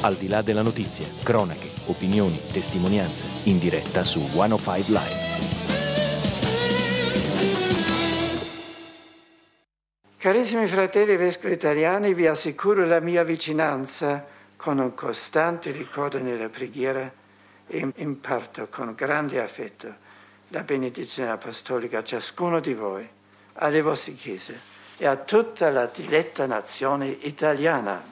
Al di là della notizia, cronache, opinioni, testimonianze, in diretta su 105 Live. Carissimi fratelli vescovi italiani, vi assicuro la mia vicinanza con un costante ricordo nella preghiera e imparto con grande affetto la benedizione apostolica a ciascuno di voi, alle vostre chiese e a tutta la diletta nazione italiana.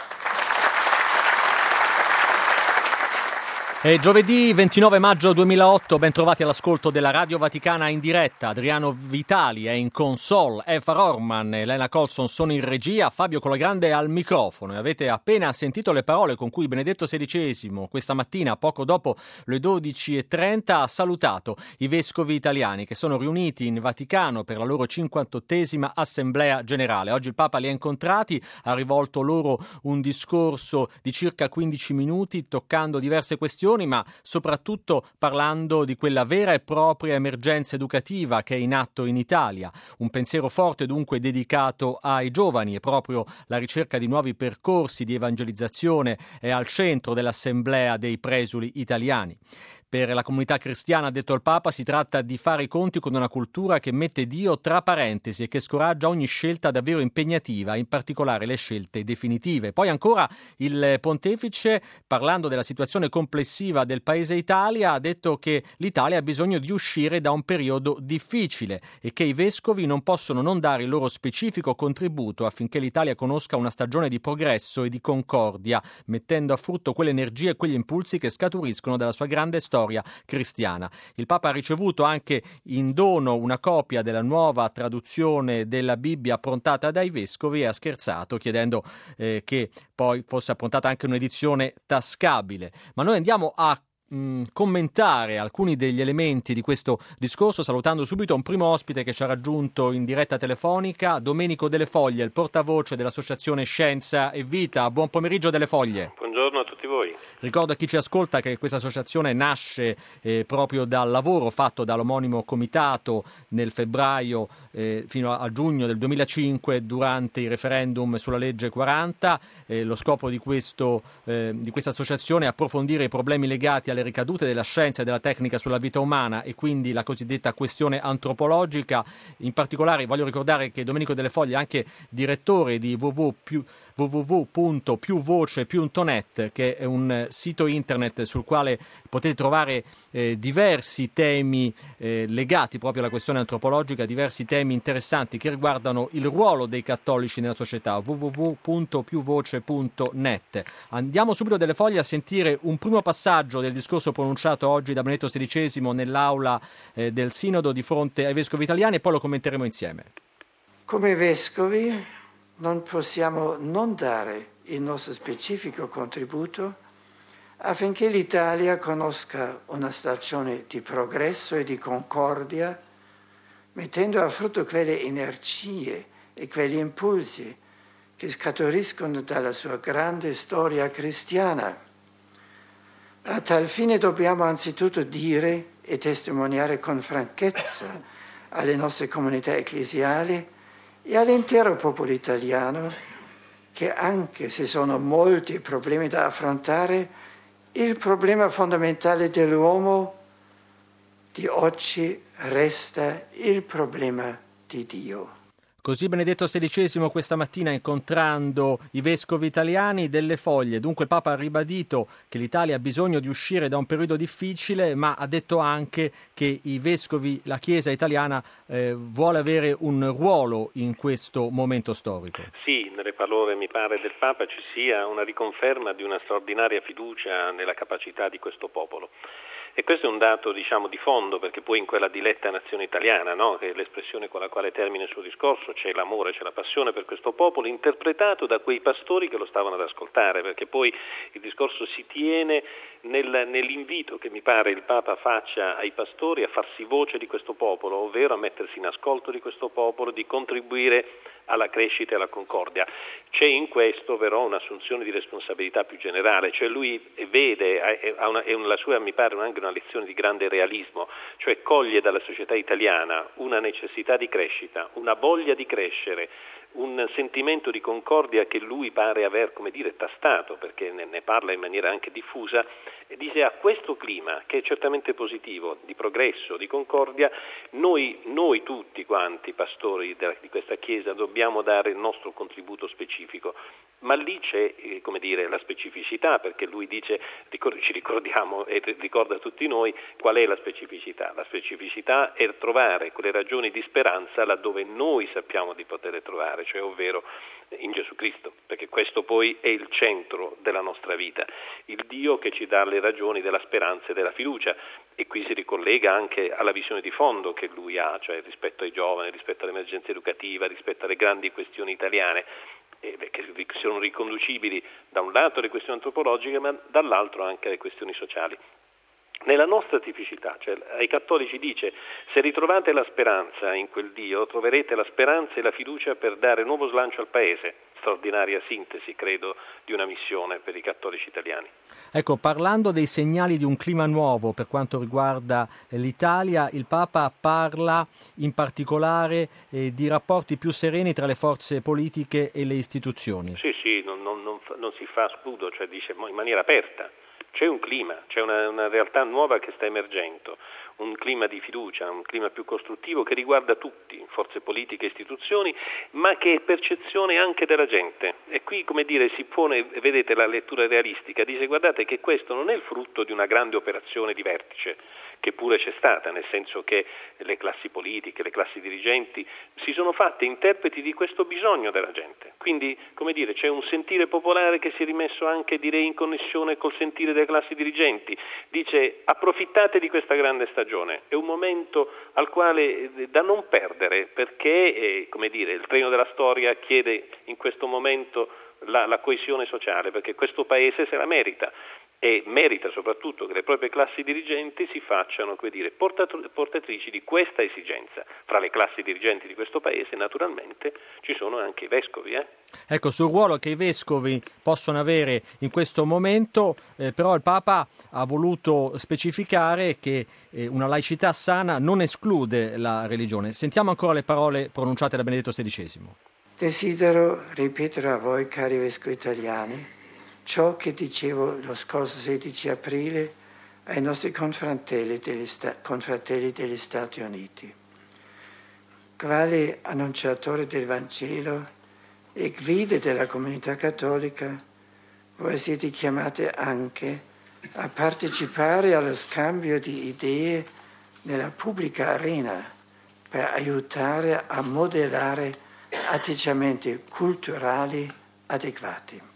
È giovedì 29 maggio 2008, ben trovati all'ascolto della Radio Vaticana in diretta. Adriano Vitali è in console, Efar Orman e Elena Colson sono in regia, Fabio Colagrande al microfono. E avete appena sentito le parole con cui Benedetto XVI questa mattina, poco dopo le 12.30, ha salutato i vescovi italiani che sono riuniti in Vaticano per la loro 58esima Assemblea Generale. Oggi il Papa li ha incontrati, ha rivolto loro un discorso di circa 15 minuti toccando diverse questioni, ma soprattutto parlando di quella vera e propria emergenza educativa che è in atto in Italia. Un pensiero forte dunque dedicato ai giovani e proprio la ricerca di nuovi percorsi di evangelizzazione è al centro dell'Assemblea dei Presuli italiani. Per la comunità cristiana, ha detto il Papa, si tratta di fare i conti con una cultura che mette Dio tra parentesi e che scoraggia ogni scelta davvero impegnativa, in particolare le scelte definitive. Poi ancora il Pontefice, parlando della situazione complessiva del Paese Italia, ha detto che l'Italia ha bisogno di uscire da un periodo difficile e che i vescovi non possono non dare il loro specifico contributo affinché l'Italia conosca una stagione di progresso e di concordia, mettendo a frutto quelle energie e quegli impulsi che scaturiscono dalla sua grande storia cristiana. Il Papa ha ricevuto anche in dono una copia della nuova traduzione della Bibbia approntata dai vescovi e ha scherzato chiedendo che poi fosse approntata anche un'edizione tascabile. Ma noi andiamo a commentare alcuni degli elementi di questo discorso, salutando subito un primo ospite che ci ha raggiunto in diretta telefonica, Domenico Delle Foglie, il portavoce dell'associazione Scienza e Vita. Buon pomeriggio Delle Foglie. Buongiorno a tutti voi. Ricordo a chi ci ascolta che questa associazione nasce proprio dal lavoro fatto dall'omonimo comitato nel febbraio fino a giugno del 2005 durante il referendum sulla legge 40. Lo scopo di questa associazione è approfondire i problemi legati alle ricadute della scienza e della tecnica sulla vita umana e quindi la cosiddetta questione antropologica. In particolare voglio ricordare che Domenico Delle Foglie è anche direttore di www.piuvoce.net, che è un sito internet sul quale potete trovare diversi temi legati proprio alla questione antropologica, diversi temi interessanti che riguardano il ruolo dei cattolici nella società, www.piuvoce.net. Andiamo subito Delle Foglie a sentire un primo passaggio del discorso pronunciato oggi da Benedetto XVI nell'aula del Sinodo di fronte ai vescovi italiani e poi lo commenteremo insieme. Come vescovi non possiamo non dare il nostro specifico contributo affinché l'Italia conosca una stagione di progresso e di concordia, mettendo a frutto quelle energie e quegli impulsi che scaturiscono dalla sua grande storia cristiana. A tal fine dobbiamo anzitutto dire e testimoniare con franchezza alle nostre comunità ecclesiali e all'intero popolo italiano che, anche se sono molti problemi da affrontare, il problema fondamentale dell'uomo di oggi resta il problema di Dio. Così Benedetto XVI questa mattina, incontrando i vescovi italiani, Delle Foglie. Dunque il Papa ha ribadito che l'Italia ha bisogno di uscire da un periodo difficile, ma ha detto anche che i vescovi, la Chiesa italiana vuole avere un ruolo in questo momento storico. Sì, nelle parole mi pare del Papa ci sia una riconferma di una straordinaria fiducia nella capacità di questo popolo. E questo è un dato, diciamo, di fondo, perché poi in quella diletta nazione italiana, no, che è l'espressione con la quale termina il suo discorso, c'è l'amore, c'è la passione per questo popolo, interpretato da quei pastori che lo stavano ad ascoltare, perché poi il discorso si tiene nell'invito che mi pare il Papa faccia ai pastori a farsi voce di questo popolo, ovvero a mettersi in ascolto di questo popolo, di contribuire alla crescita e alla concordia. C'è in questo però un'assunzione di responsabilità più generale, cioè lui vede, la sua mi pare anche una lezione di grande realismo, cioè coglie dalla società italiana una necessità di crescita, una voglia di crescere, un sentimento di concordia che lui pare aver, tastato, perché ne parla in maniera anche diffusa, e dice: a questo clima, che è certamente positivo, di progresso, di concordia, noi tutti quanti pastori di questa Chiesa dobbiamo dare il nostro contributo specifico. Ma lì c'è, la specificità, perché lui dice, ci ricordiamo e ricorda a tutti noi qual è la specificità. La specificità è trovare quelle ragioni di speranza laddove noi sappiamo di poterle trovare, cioè ovvero in Gesù Cristo, perché questo poi è il centro della nostra vita, il Dio che ci dà le ragioni della speranza e della fiducia. E qui si ricollega anche alla visione di fondo che lui ha, cioè rispetto ai giovani, rispetto all'emergenza educativa, rispetto alle grandi questioni italiane, che sono riconducibili da un lato alle questioni antropologiche, ma dall'altro anche alle questioni sociali. Nella nostra tipicità, cioè ai cattolici dice: se ritrovate la speranza in quel Dio, troverete la speranza e la fiducia per dare nuovo slancio al Paese. Straordinaria sintesi, credo, di una missione per i cattolici italiani. Ecco, parlando dei segnali di un clima nuovo per quanto riguarda l'Italia, il Papa parla in particolare di rapporti più sereni tra le forze politiche e le istituzioni. Sì, non si fa scudo, cioè dice in maniera aperta. C'è un clima, c'è una realtà nuova che sta emergendo, un clima di fiducia, un clima più costruttivo che riguarda tutti, forze politiche e istituzioni, ma che è percezione anche della gente. E qui, si pone, vedete la lettura realistica, dice: guardate che questo non è il frutto di una grande operazione di vertice, che pure c'è stata, nel senso che le classi politiche, le classi dirigenti si sono fatte interpreti di questo bisogno della gente. Quindi, c'è un sentire popolare che si è rimesso anche, direi, in connessione col sentire delle classi dirigenti. Dice: approfittate di questa grande stagione, è un momento al quale da non perdere, perché il treno della storia chiede in questo momento la coesione sociale, perché questo Paese se la merita. E merita soprattutto che le proprie classi dirigenti si facciano, portatrici di questa esigenza. Fra le classi dirigenti di questo Paese, naturalmente, ci sono anche i vescovi. Ecco, sul ruolo che i vescovi possono avere in questo momento, però il Papa ha voluto specificare che una laicità sana non esclude la religione. Sentiamo ancora le parole pronunciate da Benedetto XVI. Desidero ripetere a voi, cari vescovi italiani, ciò che dicevo lo scorso 16 aprile ai nostri confratelli degli Stati Uniti. Quali annunciatori del Vangelo e guide della comunità cattolica, voi siete chiamati anche a partecipare allo scambio di idee nella pubblica arena per aiutare a modellare atteggiamenti culturali adeguati.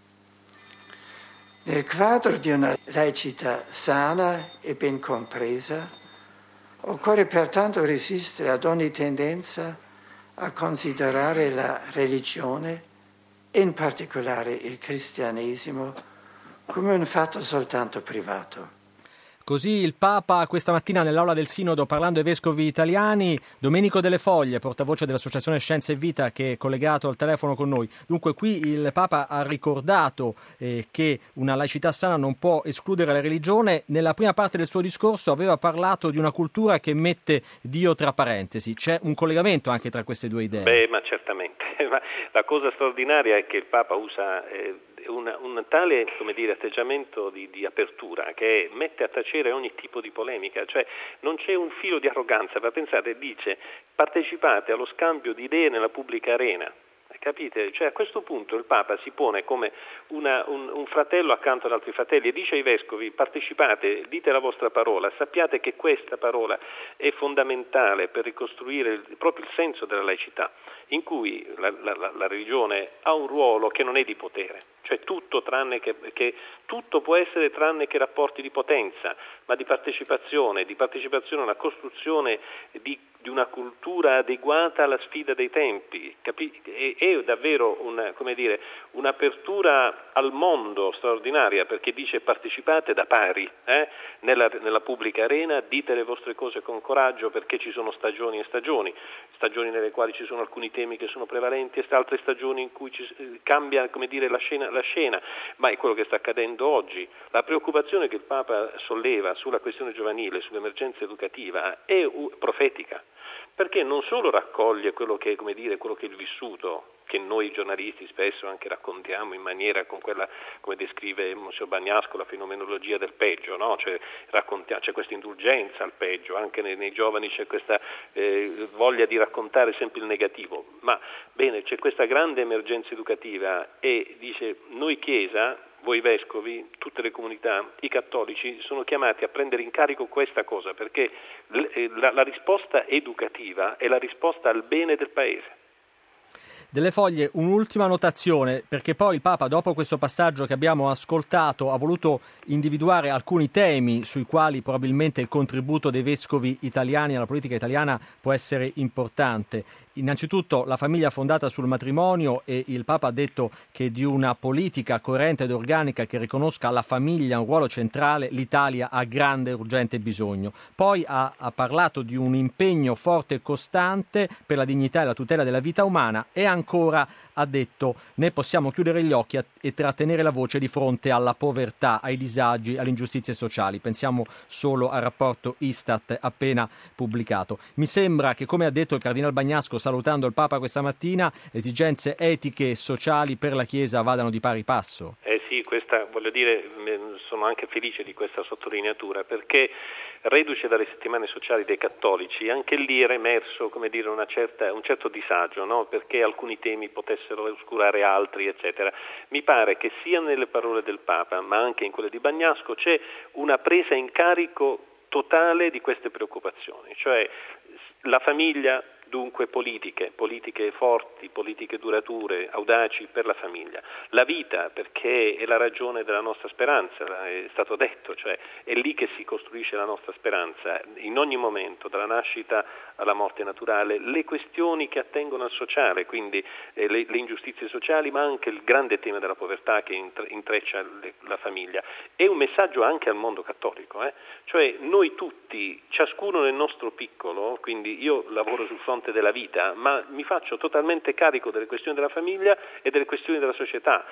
Nel quadro di una laicità sana e ben compresa, occorre pertanto resistere ad ogni tendenza a considerare la religione, e in particolare il cristianesimo, come un fatto soltanto privato. Così il Papa questa mattina nell'aula del Sinodo, parlando ai vescovi italiani. Domenico Delle Foglie, portavoce dell'Associazione Scienza e Vita, che è collegato al telefono con noi. Dunque qui il Papa ha ricordato che una laicità sana non può escludere la religione. Nella prima parte del suo discorso aveva parlato di una cultura che mette Dio tra parentesi. C'è un collegamento anche tra queste due idee? Ma certamente. Ma la cosa straordinaria è che il Papa usa un tale atteggiamento di apertura che mette a tacere ogni tipo di polemica, cioè non c'è un filo di arroganza. Pensate, dice: partecipate allo scambio di idee nella pubblica arena. Capite? Cioè a questo punto il Papa si pone come un fratello accanto ad altri fratelli e dice ai vescovi: partecipate, dite la vostra parola, sappiate che questa parola è fondamentale per ricostruire proprio il senso della laicità, in cui la religione ha un ruolo che non è di potere, cioè tutto tutto può essere tranne che rapporti di potenza, ma di partecipazione alla costruzione di una cultura adeguata alla sfida dei tempi. È davvero un'apertura al mondo straordinaria, perché dice: partecipate da pari nella pubblica arena, dite le vostre cose con coraggio, perché ci sono stagioni e stagioni nelle quali ci sono alcuni temi che sono prevalenti e altre stagioni in cui cambia la scena, ma è quello che sta accadendo oggi. La preoccupazione che il Papa solleva sulla questione giovanile, sull'emergenza educativa, è profetica, perché non solo raccoglie quello che è il vissuto che noi giornalisti spesso anche raccontiamo in maniera con quella, come descrive Monsignor Bagnasco, la fenomenologia del peggio, no? Cioè c'è questa indulgenza al peggio, anche nei giovani c'è questa voglia di raccontare sempre il negativo, ma bene, c'è questa grande emergenza educativa e dice noi Chiesa, voi vescovi, tutte le comunità, i cattolici sono chiamati a prendere in carico questa cosa, perché la risposta educativa è la risposta al bene del Paese. Delle Foglie, un'ultima notazione, perché poi il Papa, dopo questo passaggio che abbiamo ascoltato, ha voluto individuare alcuni temi sui quali probabilmente il contributo dei vescovi italiani alla politica italiana può essere importante. Innanzitutto la famiglia fondata sul matrimonio, e il Papa ha detto che di una politica coerente ed organica che riconosca alla famiglia un ruolo centrale l'Italia ha grande e urgente bisogno. Poi ha parlato di un impegno forte e costante per la dignità e la tutela della vita umana e ancora ha detto né possiamo chiudere gli occhi e trattenere la voce di fronte alla povertà, ai disagi, alle ingiustizie sociali. Pensiamo solo al rapporto Istat appena pubblicato. Mi sembra che, come ha detto il Cardinal Bagnasco salutando il Papa questa mattina, le esigenze etiche e sociali per la Chiesa vadano di pari passo. Sì, questa, voglio dire, sono anche felice di questa sottolineatura, perché reduce dalle settimane sociali dei cattolici, anche lì era emerso, come dire, un certo disagio, no? Perché alcuni temi potessero oscurare altri, eccetera. Mi pare che sia nelle parole del Papa, ma anche in quelle di Bagnasco, c'è una presa in carico totale di queste preoccupazioni, cioè la famiglia. Dunque politiche forti, politiche durature, audaci per la famiglia. La vita, perché è la ragione della nostra speranza, è stato detto, cioè è lì che si costruisce la nostra speranza, in ogni momento, dalla nascita alla morte naturale, le questioni che attengono al sociale, quindi le ingiustizie sociali, ma anche il grande tema della povertà che intreccia la famiglia. È un messaggio anche al mondo cattolico, cioè noi tutti, ciascuno nel nostro piccolo, quindi io lavoro sul fronte della vita, ma mi faccio totalmente carico delle questioni della famiglia e delle questioni della società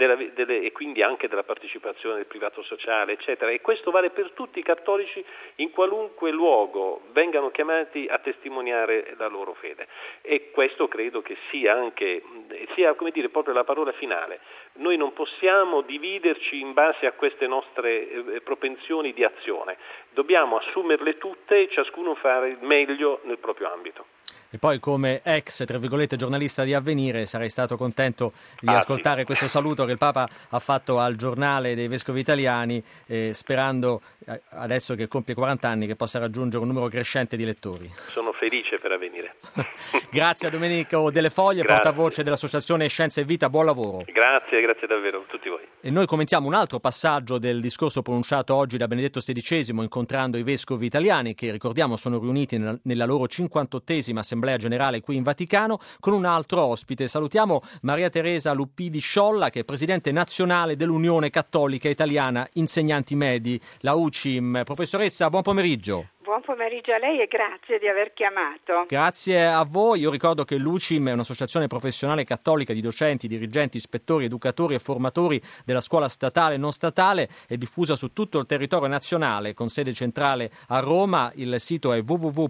e quindi anche della partecipazione del privato sociale, eccetera, e questo vale per tutti i cattolici in qualunque luogo vengano chiamati a testimoniare la loro fede, e questo credo che sia come dire proprio la parola finale. Noi non possiamo dividerci in base a queste nostre propensioni di azione, dobbiamo assumerle tutte e ciascuno fare il meglio nel proprio ambito. E poi, come ex, tra virgolette, giornalista di Avvenire, sarei stato contento di ascoltare questo saluto che il Papa ha fatto al giornale dei Vescovi Italiani, sperando, adesso che compie 40 anni, che possa raggiungere un numero crescente di lettori. Sono felice per Avvenire. Grazie a Domenico Delle Foglie, portavoce dell'Associazione Scienza e Vita, buon lavoro. Grazie davvero a tutti voi. E noi commentiamo un altro passaggio del discorso pronunciato oggi da Benedetto XVI incontrando i Vescovi Italiani, che ricordiamo sono riuniti nella loro 58esima Assemblea Generale qui in Vaticano, con un altro ospite. Salutiamo Maria Teresa Luppidi Sciolla, che è Presidente Nazionale dell'Unione Cattolica Italiana Insegnanti Medi, la UCIM. Professoressa, buon pomeriggio. Buon pomeriggio a lei e grazie di aver chiamato. Grazie a voi. Io ricordo che l'UCIM è un'associazione professionale cattolica di docenti, dirigenti, ispettori, educatori e formatori della scuola statale e non statale, è diffusa su tutto il territorio nazionale con sede centrale a Roma. Il sito è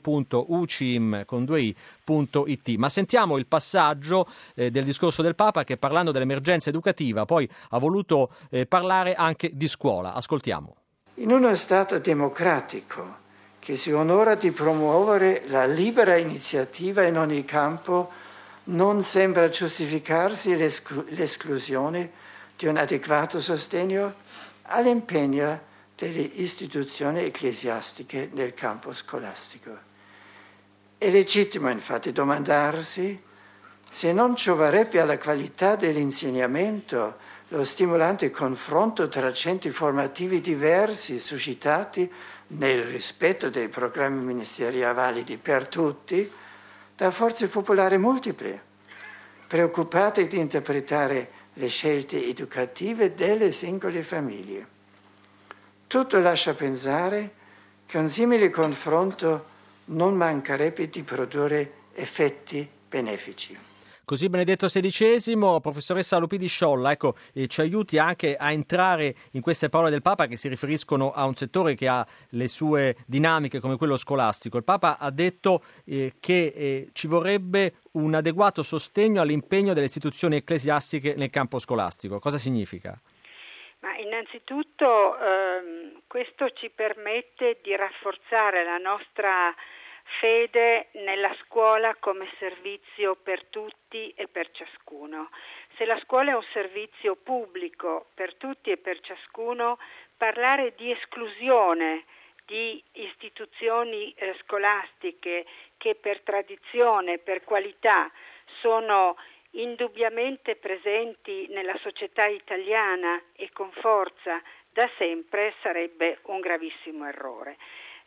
www.ucim.it. Ma sentiamo il passaggio del discorso del Papa, che, parlando dell'emergenza educativa, poi ha voluto parlare anche di scuola. Ascoltiamo. In uno Stato democratico che si onora di promuovere la libera iniziativa in ogni campo, non sembra giustificarsi l'esclusione di un adeguato sostegno all'impegno delle istituzioni ecclesiastiche nel campo scolastico. È legittimo infatti domandarsi se non gioverebbe alla qualità dell'insegnamento lo stimolante confronto tra centri formativi diversi suscitati nel rispetto dei programmi ministeriali validi per tutti da forze popolari multiple, preoccupate di interpretare le scelte educative delle singole famiglie. Tutto lascia pensare che un simile confronto non mancherebbe di produrre effetti benefici. Così Benedetto XVI, professoressa Lupidi Sciolla, ci aiuti anche a entrare in queste parole del Papa che si riferiscono a un settore che ha le sue dinamiche come quello scolastico. Il Papa ha detto che ci vorrebbe un adeguato sostegno all'impegno delle istituzioni ecclesiastiche nel campo scolastico. Cosa significa? Ma innanzitutto questo ci permette di rafforzare la nostra fede nella scuola come servizio per tutti e per ciascuno. Se la scuola è un servizio pubblico per tutti e per ciascuno, parlare di esclusione di istituzioni scolastiche che per tradizione, per qualità sono indubbiamente presenti nella società italiana e con forza da sempre sarebbe un gravissimo errore.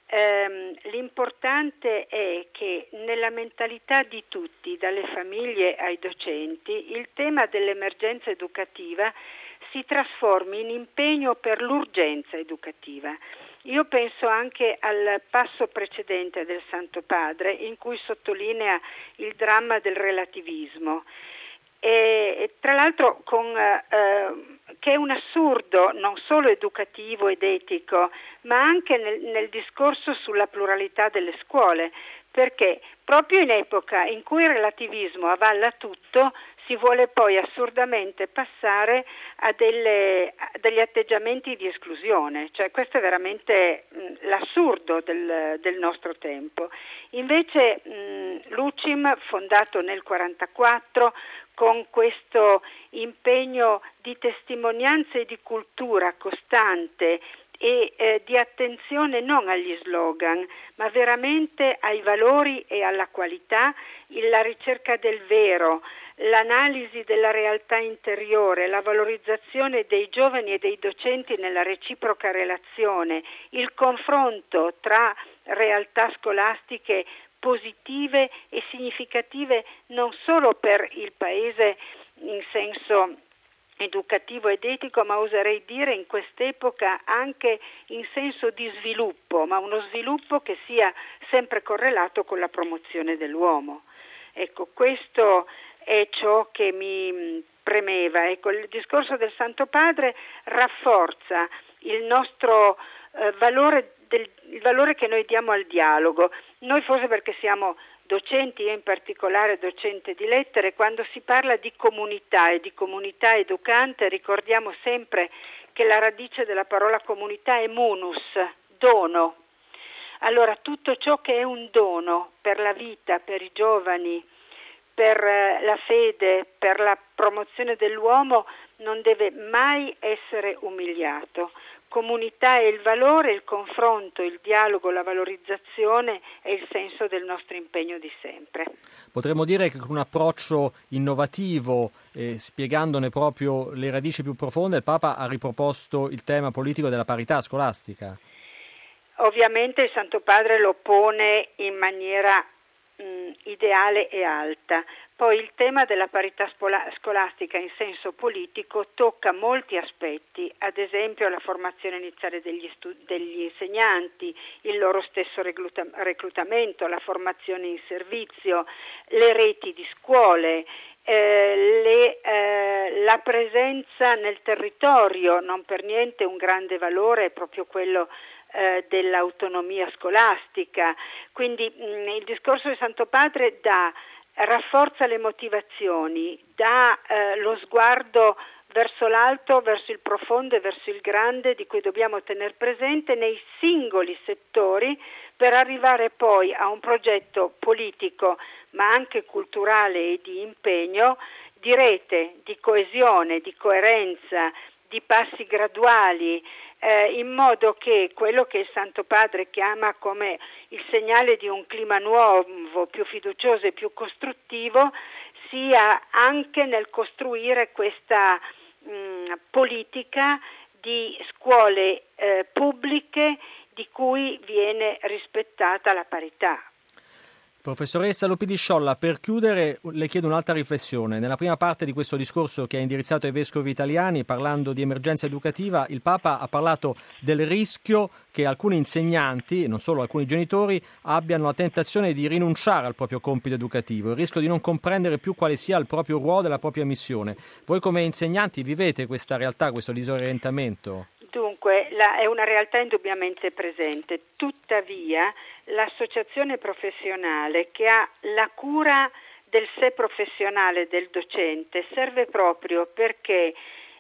L'importante è che nella mentalità di tutti, dalle famiglie ai docenti, il tema dell'emergenza educativa si trasformi in impegno per l'urgenza educativa. Io penso anche al passo precedente del Santo Padre in cui sottolinea il dramma del relativismo. E tra l'altro che è un assurdo non solo educativo ed etico, ma anche nel discorso sulla pluralità delle scuole, perché proprio in epoca in cui il relativismo avvalla tutto si vuole poi assurdamente passare a degli atteggiamenti di esclusione, cioè questo è veramente l'assurdo del nostro tempo. Invece l'UCIM, fondato nel 1944, con questo impegno di testimonianza e di cultura costante e di attenzione non agli slogan, ma veramente ai valori e alla qualità, la ricerca del vero, l'analisi della realtà interiore, la valorizzazione dei giovani e dei docenti nella reciproca relazione, il confronto tra realtà scolastiche positive e significative non solo per il Paese in senso educativo ed etico, ma oserei dire in quest'epoca anche in senso di sviluppo, ma uno sviluppo che sia sempre correlato con la promozione dell'uomo. Ecco, questo è ciò che mi premeva. Ecco, il discorso del Santo Padre rafforza il nostro valore, il valore che noi diamo al dialogo. Noi forse perché siamo docenti, io in particolare docente di lettere, quando si parla di comunità e di comunità educante ricordiamo sempre che la radice della parola comunità è munus, dono. Allora tutto ciò che è un dono per la vita, per i giovani, per la fede, per la promozione dell'uomo non deve mai essere umiliato. Comunità è il valore, il confronto, il dialogo, la valorizzazione e il senso del nostro impegno di sempre. Potremmo dire che con un approccio innovativo, spiegandone proprio le radici più profonde, il Papa ha riproposto il tema politico della parità scolastica. Ovviamente il Santo Padre lo pone in maniera ideale e alta. Poi il tema della parità scolastica in senso politico tocca molti aspetti, ad esempio la formazione iniziale degli insegnanti, il loro stesso reclutamento, la formazione in servizio, le reti di scuole, la presenza nel territorio. Non per niente un grande valore è proprio quello dell'autonomia scolastica. Quindi il discorso del Santo Padre rafforza le motivazioni, dà lo sguardo verso l'alto, verso il profondo e verso il grande di cui dobbiamo tener presente nei singoli settori per arrivare poi a un progetto politico ma anche culturale e di impegno, di rete, di coesione, di coerenza, di passi graduali, in modo che quello che il Santo Padre chiama come il segnale di un clima nuovo, più fiducioso e più costruttivo, sia anche nel costruire questa politica di scuole pubbliche di cui viene rispettata la parità. Professoressa Lupidi Sciolla, per chiudere le chiedo un'altra riflessione. Nella prima parte di questo discorso che ha indirizzato ai vescovi italiani, parlando di emergenza educativa, il Papa ha parlato del rischio che alcuni insegnanti, e non solo alcuni genitori, abbiano la tentazione di rinunciare al proprio compito educativo, il rischio di non comprendere più quale sia il proprio ruolo e la propria missione. Voi come insegnanti vivete questa realtà, questo disorientamento? Dunque, è una realtà indubbiamente presente, tuttavia l'associazione professionale che ha la cura del sé professionale del docente serve proprio perché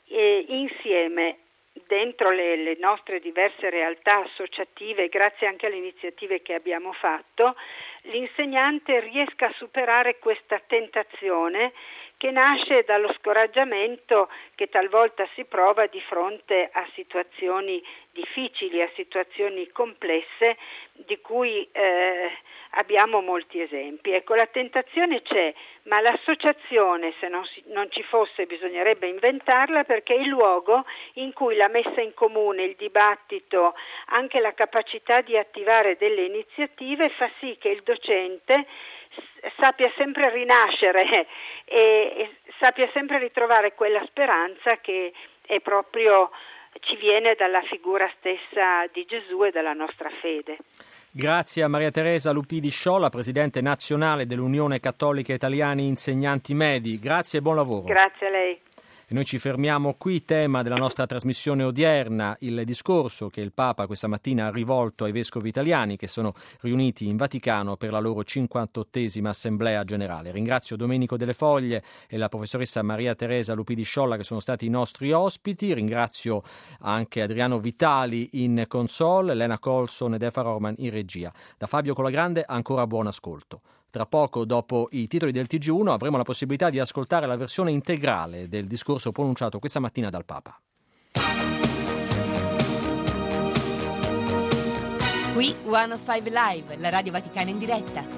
insieme dentro le nostre diverse realtà associative, grazie anche alle iniziative che abbiamo fatto, l'insegnante riesca a superare questa tentazione che nasce dallo scoraggiamento che talvolta si prova di fronte a situazioni difficili, a situazioni complesse di cui abbiamo molti esempi. Ecco, la tentazione c'è, ma l'associazione, se non ci fosse, bisognerebbe inventarla, perché è il luogo in cui la messa in comune, il dibattito, anche la capacità di attivare delle iniziative fa sì che il docente sappia sempre rinascere e sappia sempre ritrovare quella speranza che è proprio ci viene dalla figura stessa di Gesù e dalla nostra fede. Grazie a Maria Teresa Lupidi Sciolla, Presidente nazionale dell'Unione Cattolica Italiani Insegnanti Medi. Grazie e buon lavoro. Grazie a lei. E noi ci fermiamo qui, tema della nostra trasmissione odierna, il discorso che il Papa questa mattina ha rivolto ai vescovi italiani che sono riuniti in Vaticano per la loro 58esima Assemblea Generale. Ringrazio Domenico Delle Foglie e la professoressa Maria Teresa Lupidi Sciolla che sono stati i nostri ospiti. Ringrazio anche Adriano Vitali in console, Lena Colson ed Efa Roman in regia. Da Fabio Colagrande ancora buon ascolto. Tra poco, dopo i titoli del TG1, avremo la possibilità di ascoltare la versione integrale del discorso pronunciato questa mattina dal Papa. Qui 105 Live, la Radio Vaticana in diretta.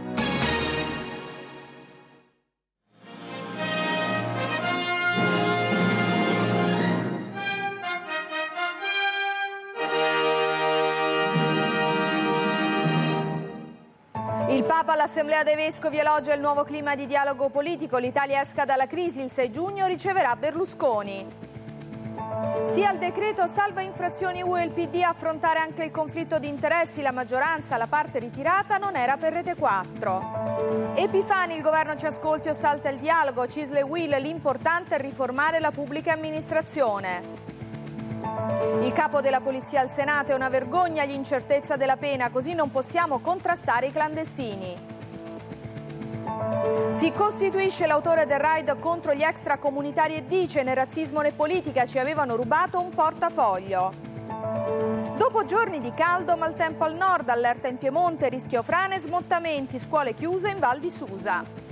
Il Papa all'Assemblea dei Vescovi elogia il nuovo clima di dialogo politico. L'Italia esca dalla crisi, il 6 giugno riceverà Berlusconi. Sia il decreto salva infrazioni UE e il PD a affrontare anche il conflitto di interessi. La maggioranza, la parte ritirata, non era per Rete 4. Epifani, il governo ci ascolti o salta il dialogo. Cisle e Will, l'importante è riformare la pubblica amministrazione. Il capo della polizia al Senato: è una vergogna l'incertezza della pena, così non possiamo contrastare i clandestini. Si costituisce l'autore del raid contro gli extracomunitari e dice: né razzismo né politica, ci avevano rubato un portafoglio. Dopo giorni di caldo, maltempo al nord, allerta in Piemonte, rischio frane e smottamenti, scuole chiuse in Val di Susa.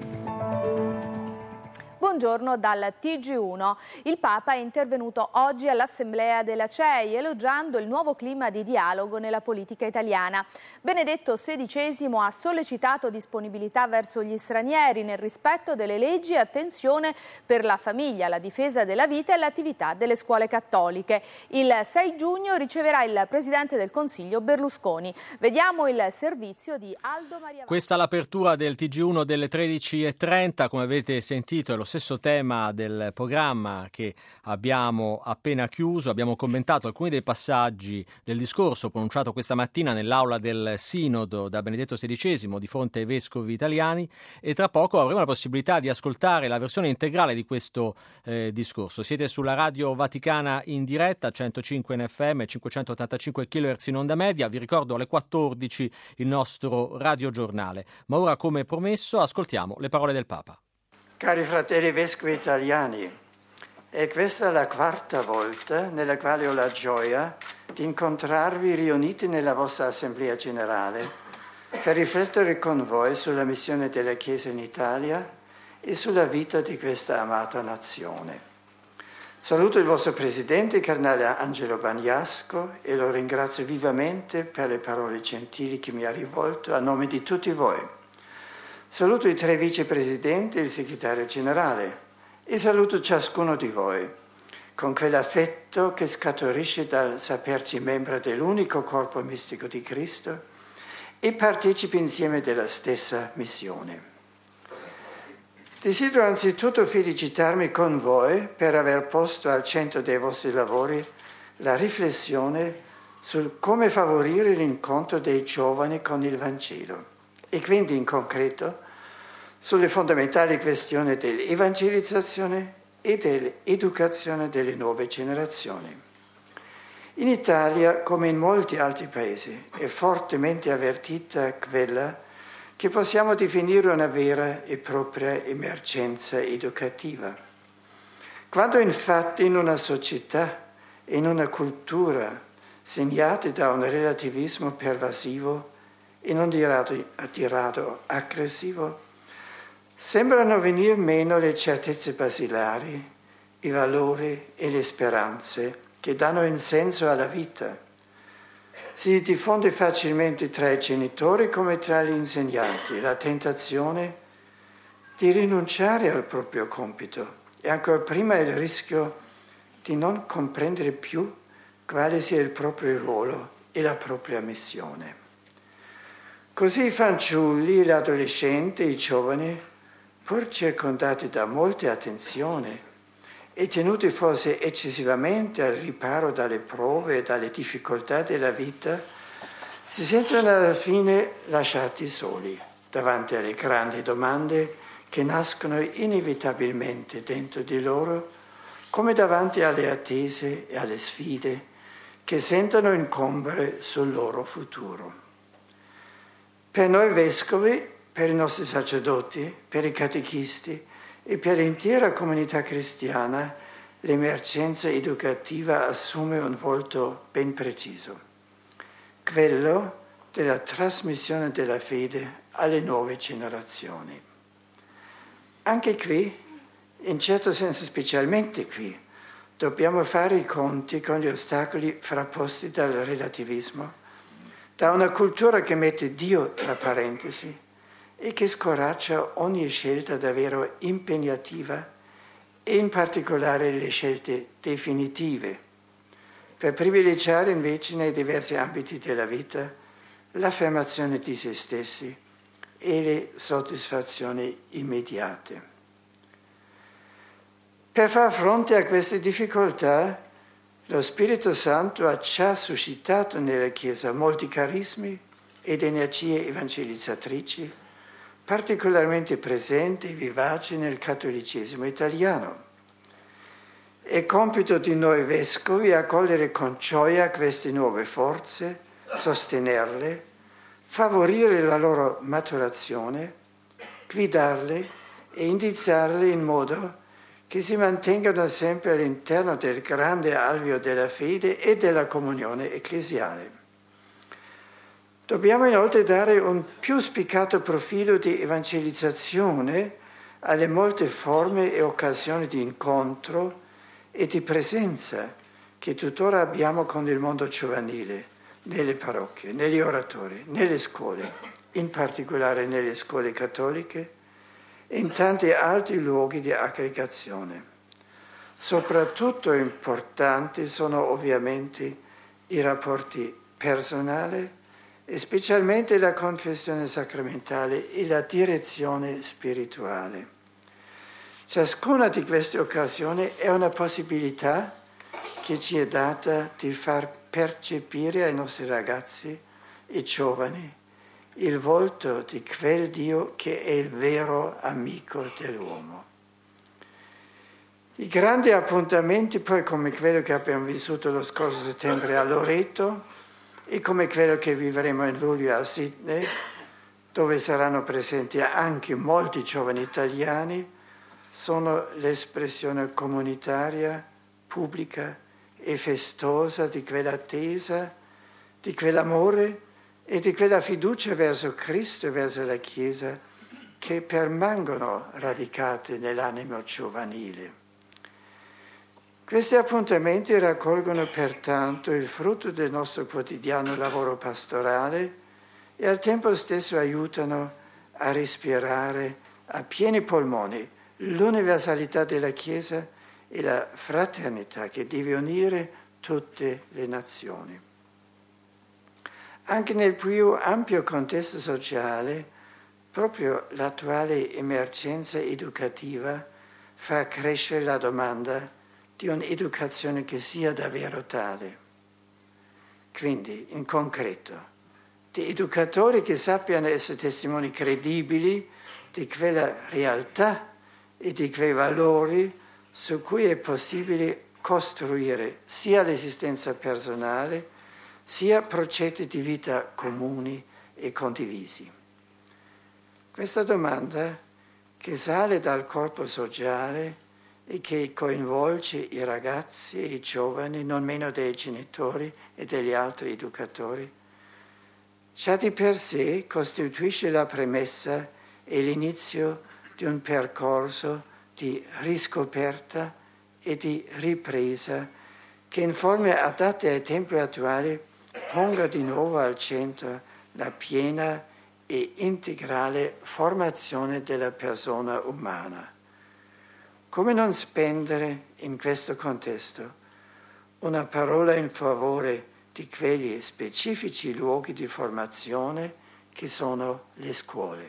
Buongiorno dal TG1. Il Papa è intervenuto oggi all'Assemblea della CEI elogiando il nuovo clima di dialogo nella politica italiana. Benedetto XVI ha sollecitato disponibilità verso gli stranieri nel rispetto delle leggi e attenzione per la famiglia, la difesa della vita e l'attività delle scuole cattoliche. Il 6 giugno riceverà il Presidente del Consiglio Berlusconi. Vediamo il servizio di Aldo Maria. Questa è l'apertura del TG1 delle 13.30, come avete sentito è lo stesso tema del programma che abbiamo appena chiuso. Abbiamo commentato alcuni dei passaggi del discorso pronunciato questa mattina nell'aula del Sinodo da Benedetto XVI di fronte ai vescovi italiani e tra poco avremo la possibilità di ascoltare la versione integrale di questo discorso. Siete sulla Radio Vaticana in diretta, 105 in FM, 585 kHz in onda media. Vi ricordo alle 14 il nostro radiogiornale. Ma ora, come promesso, ascoltiamo le parole del Papa. Cari fratelli vescovi italiani, è questa la quarta volta nella quale ho la gioia di incontrarvi riuniti nella vostra Assemblea Generale per riflettere con voi sulla missione della Chiesa in Italia e sulla vita di questa amata nazione. Saluto il vostro Presidente, Cardinale Angelo Bagnasco, e lo ringrazio vivamente per le parole gentili che mi ha rivolto a nome di tutti voi. Saluto i 3 vicepresidenti e il segretario generale e saluto ciascuno di voi con quell'affetto che scaturisce dal saperci membro dell'unico corpo mistico di Cristo e partecipi insieme della stessa missione. Desidero anzitutto felicitarmi con voi per aver posto al centro dei vostri lavori la riflessione su come favorire l'incontro dei giovani con il Vangelo e quindi in concreto sulle fondamentali questioni dell'evangelizzazione e dell'educazione delle nuove generazioni. In Italia, come in molti altri paesi, è fortemente avvertita quella che possiamo definire una vera e propria emergenza educativa. Quando infatti in una società e in una cultura segnate da un relativismo pervasivo e non di rado aggressivo, sembrano venir meno le certezze basilari, i valori e le speranze che danno un senso alla vita. Si diffonde facilmente tra i genitori come tra gli insegnanti la tentazione di rinunciare al proprio compito e ancora prima il rischio di non comprendere più quale sia il proprio ruolo e la propria missione. Così i fanciulli, gli adolescenti, i giovani, pur circondati da molte attenzioni e tenuti forse eccessivamente al riparo dalle prove e dalle difficoltà della vita, si sentono alla fine lasciati soli davanti alle grandi domande che nascono inevitabilmente dentro di loro, come davanti alle attese e alle sfide che sentono incombere sul loro futuro. Per noi vescovi, per i nostri sacerdoti, per i catechisti e per l'intera comunità cristiana, l'emergenza educativa assume un volto ben preciso, quello della trasmissione della fede alle nuove generazioni. Anche qui, in certo senso specialmente qui, dobbiamo fare i conti con gli ostacoli frapposti dal relativismo, da una cultura che mette Dio tra parentesi e che scoraggia ogni scelta davvero impegnativa e in particolare le scelte definitive, per privilegiare invece nei diversi ambiti della vita l'affermazione di se stessi e le soddisfazioni immediate. Per far fronte a queste difficoltà, lo Spirito Santo ha già suscitato nella Chiesa molti carismi ed energie evangelizzatrici, particolarmente presenti e vivaci nel cattolicesimo italiano. È compito di noi vescovi accogliere con gioia queste nuove forze, sostenerle, favorire la loro maturazione, guidarle e indirizzarle in modo che si mantengano sempre all'interno del grande alveo della fede e della comunione ecclesiale. Dobbiamo inoltre dare un più spiccato profilo di evangelizzazione alle molte forme e occasioni di incontro e di presenza che tuttora abbiamo con il mondo giovanile, nelle parrocchie, negli oratori, nelle scuole, in particolare nelle scuole cattoliche e in tanti altri luoghi di aggregazione. Soprattutto importanti sono ovviamente i rapporti personali e specialmente la confessione sacramentale e la direzione spirituale. Ciascuna di queste occasioni è una possibilità che ci è data di far percepire ai nostri ragazzi e giovani il volto di quel Dio che è il vero amico dell'uomo. I grandi appuntamenti, poi, come quello che abbiamo vissuto lo scorso settembre a Loreto e come quello che vivremo in luglio a Sydney, dove saranno presenti anche molti giovani italiani, sono l'espressione comunitaria, pubblica e festosa di quell'attesa, di quell'amore e di quella fiducia verso Cristo e verso la Chiesa che permangono radicate nell'animo giovanile. Questi appuntamenti raccolgono pertanto il frutto del nostro quotidiano lavoro pastorale e al tempo stesso aiutano a respirare a pieni polmoni l'universalità della Chiesa e la fraternità che deve unire tutte le nazioni. Anche nel più ampio contesto sociale, proprio l'attuale emergenza educativa fa crescere la domanda di un'educazione che sia davvero tale. Quindi, in concreto, di educatori che sappiano essere testimoni credibili di quella realtà e di quei valori su cui è possibile costruire sia l'esistenza personale, sia progetti di vita comuni e condivisi. Questa domanda, che sale dal corpo sociale e che coinvolge i ragazzi e i giovani, non meno dei genitori e degli altri educatori, già di per sé costituisce la premessa e l'inizio di un percorso di riscoperta e di ripresa che in forme adatte ai tempi attuali ponga di nuovo al centro la piena e integrale formazione della persona umana. Come non spendere in questo contesto una parola in favore di quegli specifici luoghi di formazione che sono le scuole?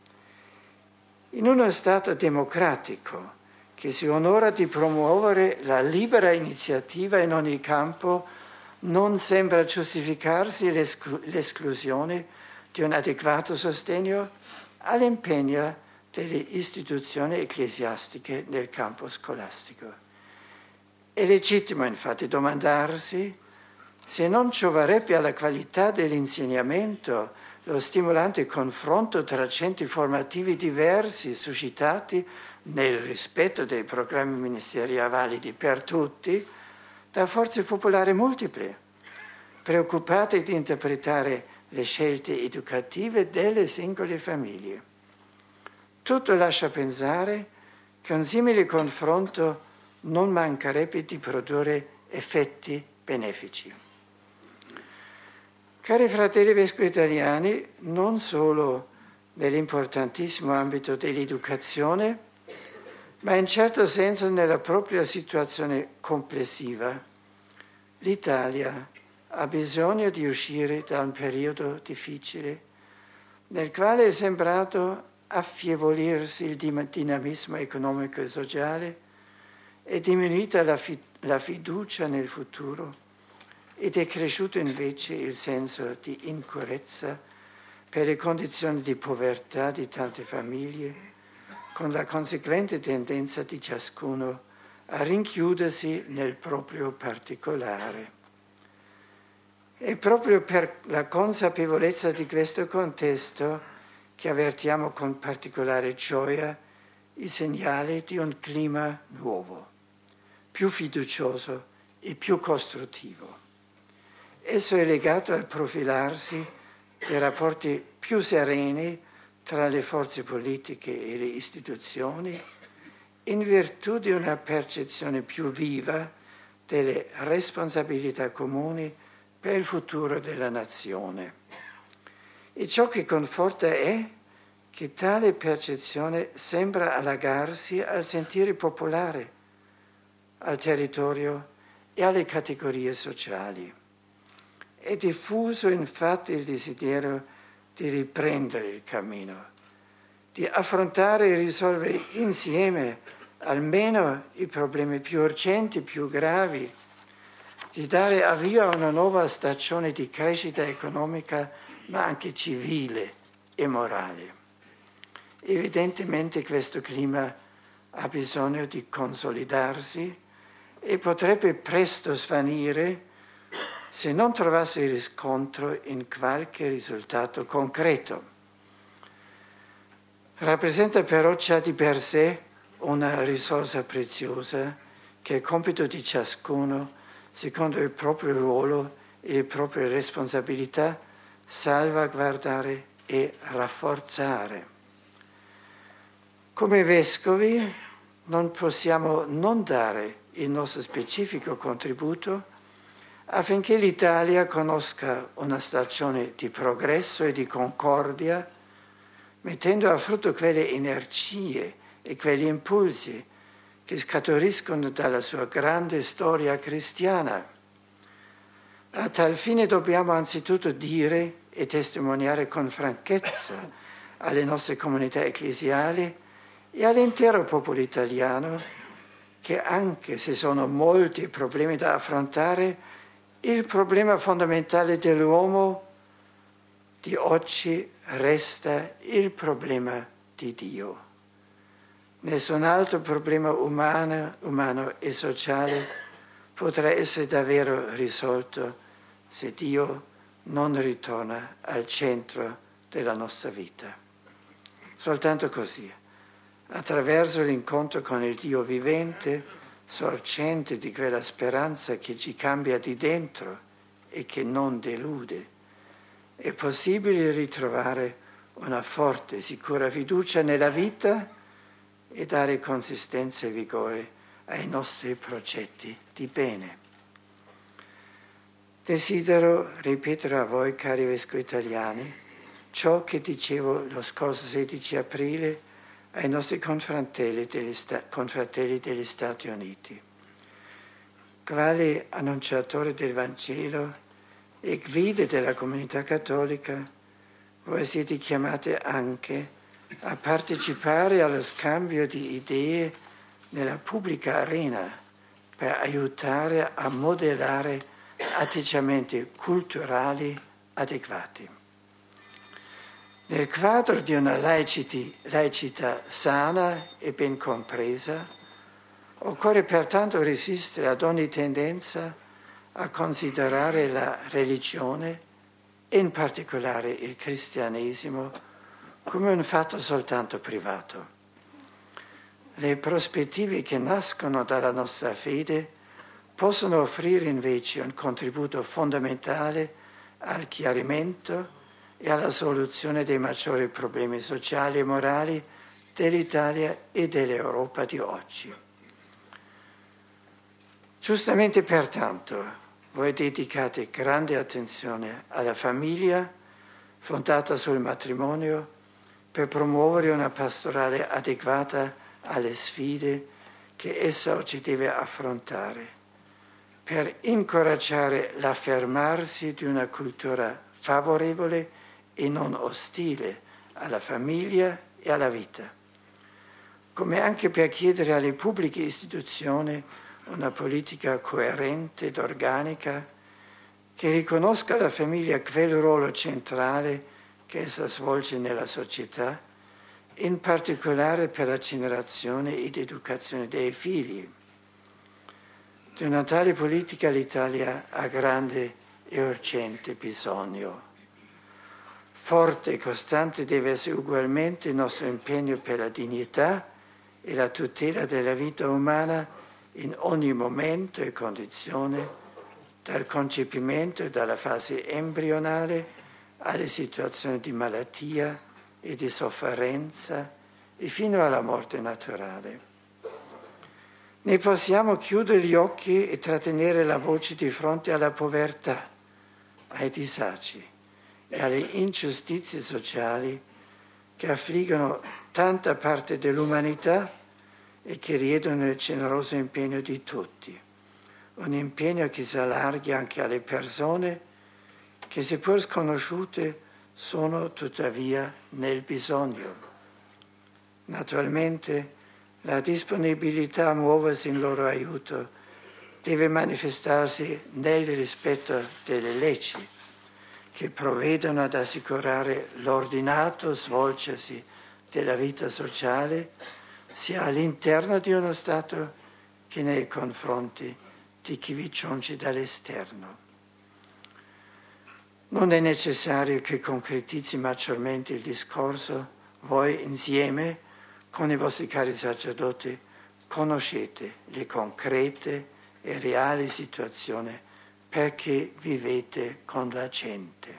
In uno Stato democratico che si onora di promuovere la libera iniziativa in ogni campo, non sembra giustificarsi l'esclusione di un adeguato sostegno all'impegno delle istituzioni ecclesiastiche nel campo scolastico. È legittimo infatti domandarsi se non gioverebbe alla qualità dell'insegnamento lo stimolante confronto tra centri formativi diversi suscitati nel rispetto dei programmi ministeriali validi per tutti da forze popolari multiple, preoccupate di interpretare le scelte educative delle singole famiglie. Tutto lascia pensare che un simile confronto non mancherebbe di produrre effetti benefici. Cari fratelli vescovi italiani, non solo nell'importantissimo ambito dell'educazione, ma in certo senso nella propria situazione complessiva, l'Italia ha bisogno di uscire da un periodo difficile nel quale è sembrato affievolirsi il dinamismo economico e sociale, è diminuita la fiducia nel futuro ed è cresciuto invece il senso di insicurezza per le condizioni di povertà di tante famiglie, con la conseguente tendenza di ciascuno a rinchiudersi nel proprio particolare. È proprio per la consapevolezza di questo contesto che avvertiamo con particolare gioia i segnali di un clima nuovo, più fiducioso e più costruttivo. Esso è legato al profilarsi dei rapporti più sereni tra le forze politiche e le istituzioni, in virtù di una percezione più viva delle responsabilità comuni per il futuro della nazione. E ciò che conforta è che tale percezione sembra allagarsi al sentire popolare, al territorio e alle categorie sociali. È diffuso infatti il desiderio di riprendere il cammino, di affrontare e risolvere insieme almeno i problemi più urgenti, più gravi, di dare avvio a una nuova stagione di crescita economica, ma anche civile e morale. Evidentemente questo clima ha bisogno di consolidarsi e potrebbe presto svanire se non trovasse riscontro in qualche risultato concreto. Rappresenta però già di per sé una risorsa preziosa che è compito di ciascuno, secondo il proprio ruolo e le proprie responsabilità, salvaguardare e rafforzare. Come vescovi non possiamo non dare il nostro specifico contributo affinché l'Italia conosca una stagione di progresso e di concordia, mettendo a frutto quelle energie e quegli impulsi che scaturiscono dalla sua grande storia cristiana. A tal fine dobbiamo anzitutto dire e testimoniare con franchezza alle nostre comunità ecclesiali e all'intero popolo italiano che, anche se sono molti problemi da affrontare, il problema fondamentale dell'uomo di oggi resta il problema di Dio. Nessun altro problema umano e sociale potrà essere davvero risolto se Dio non ritorna al centro della nostra vita. Soltanto così, attraverso l'incontro con il Dio vivente, sorgente di quella speranza che ci cambia di dentro e che non delude, è possibile ritrovare una forte e sicura fiducia nella vita e dare consistenza e vigore ai nostri progetti di bene. Desidero ripetere a voi, cari vescovi italiani, ciò che dicevo lo scorso 16 aprile ai nostri confratelli degli Stati Uniti. Quali annunciatori del Vangelo e guide della comunità cattolica, voi siete chiamati anche a partecipare allo scambio di idee nella pubblica arena per aiutare a modellare atteggiamenti culturali adeguati. Nel quadro di una laicità sana e ben compresa, occorre pertanto resistere ad ogni tendenza a considerare la religione, e in particolare il cristianesimo, come un fatto soltanto privato. Le prospettive che nascono dalla nostra fede possono offrire invece un contributo fondamentale al chiarimento e alla soluzione dei maggiori problemi sociali e morali dell'Italia e dell'Europa di oggi. Giustamente pertanto voi dedicate grande attenzione alla famiglia fondata sul matrimonio per promuovere una pastorale adeguata alle sfide che essa oggi deve affrontare, per incoraggiare l'affermarsi di una cultura favorevole e non ostile alla famiglia e alla vita, come anche per chiedere alle pubbliche istituzioni una politica coerente ed organica che riconosca alla famiglia quel ruolo centrale che essa svolge nella società, in particolare per la generazione ed educazione dei figli. Di una tale politica l'Italia ha grande e urgente bisogno. Forte e costante deve essere ugualmente il nostro impegno per la dignità e la tutela della vita umana in ogni momento e condizione, dal concepimento e dalla fase embrionale alle situazioni di malattia e di sofferenza e fino alla morte naturale. Ne possiamo chiudere gli occhi e trattenere la voce di fronte alla povertà, ai disagi e alle ingiustizie sociali che affliggono tanta parte dell'umanità e che richiedono nel generoso impegno di tutti, un impegno che si allarghi anche alle persone che, seppur sconosciute, sono tuttavia nel bisogno. Naturalmente la disponibilità a muoversi in loro aiuto deve manifestarsi nel rispetto delle leggi che provvedono ad assicurare l'ordinato svolgersi della vita sociale sia all'interno di uno Stato che nei confronti di chi vi giunge dall'esterno. Non è necessario che concretizzi maggiormente il discorso, voi insieme con i vostri cari sacerdoti conoscete le concrete e reali situazioni perché vivete con la gente.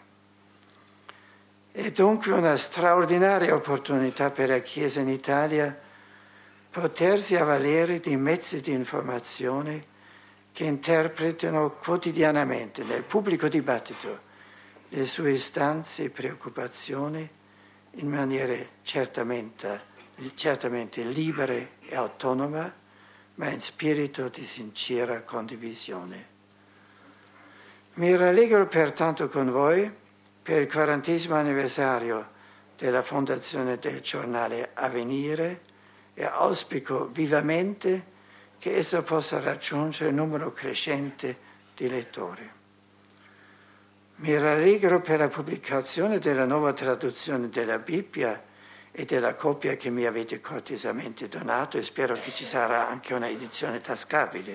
È dunque una straordinaria opportunità per la Chiesa in Italia potersi avvalere di mezzi di informazione che interpretano quotidianamente nel pubblico dibattito le sue istanze e preoccupazioni in maniera certamente libera e autonoma, ma in spirito di sincera condivisione. Mi rallegro pertanto con voi per il 40° anniversario della fondazione del giornale Avvenire e auspico vivamente che esso possa raggiungere un numero crescente di lettori. Mi rallegro per la pubblicazione della nuova traduzione della Bibbia e della copia che mi avete cortesemente donato e spero che ci sarà anche una edizione tascabile.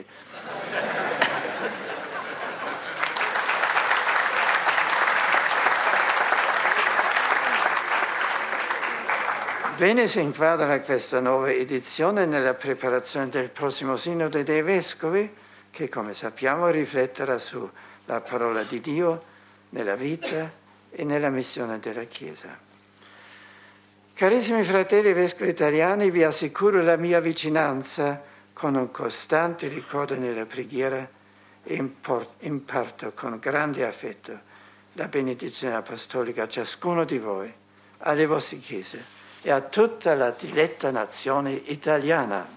Bene si inquadra questa nuova edizione nella preparazione del prossimo Sinodo dei Vescovi, che come sappiamo rifletterà sulla parola di Dio nella vita e nella missione della Chiesa. Carissimi fratelli vescovi italiani, vi assicuro la mia vicinanza con un costante ricordo nella preghiera e imparto con grande affetto la benedizione apostolica a ciascuno di voi, alle vostre chiese e a tutta la diletta nazione italiana.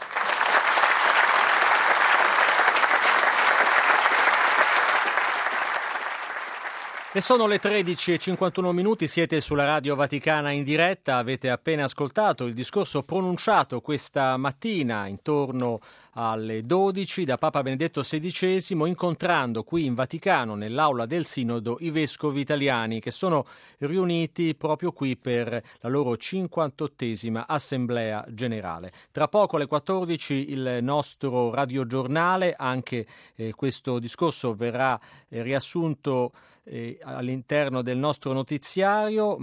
E sono le 13:51, siete sulla Radio Vaticana in diretta, avete appena ascoltato il discorso pronunciato questa mattina intorno alle 12 da Papa Benedetto XVI, incontrando qui in Vaticano, nell'aula del Sinodo, i vescovi italiani che sono riuniti proprio qui per la loro 58ª Assemblea Generale. Tra poco alle 14 il nostro radiogiornale, anche questo discorso verrà riassunto all'interno del nostro notiziario.